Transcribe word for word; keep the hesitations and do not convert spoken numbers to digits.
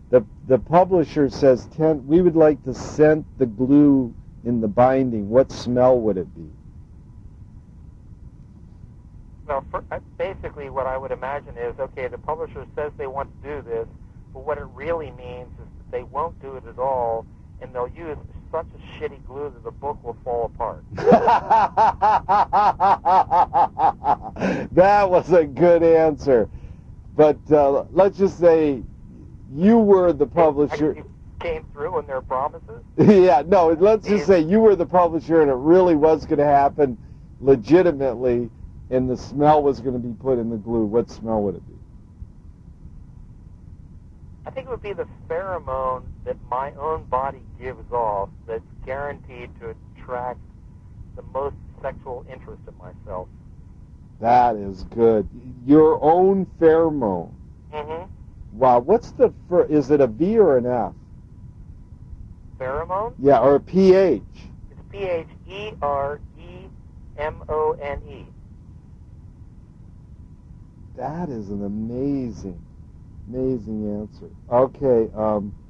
The the publisher says ten. We would like to scent the glue in the binding. What smell would it be? Well, for, uh, basically, what I would imagine is, okay, the publisher says they want to do this, but what it really means is that they won't do it at all, and they'll use such a shitty glue that the book will fall apart. That was a good answer. But uh, let's just say you were the publisher. Came through on their promises? Yeah, no, let's just say you were the publisher and it really was going to happen legitimately, and the smell was going to be put in the glue. What smell would it be? I think it would be the pheromone that my own body gives off that's guaranteed to attract the most sexual interest in myself. That is good. Your own pheromone. Mm-hmm. Wow, what's the, fer- is it a V or an F? Pheromone? Yeah, or a P H? It's P H E R E M O N E. That is an amazing, amazing answer. Okay, um...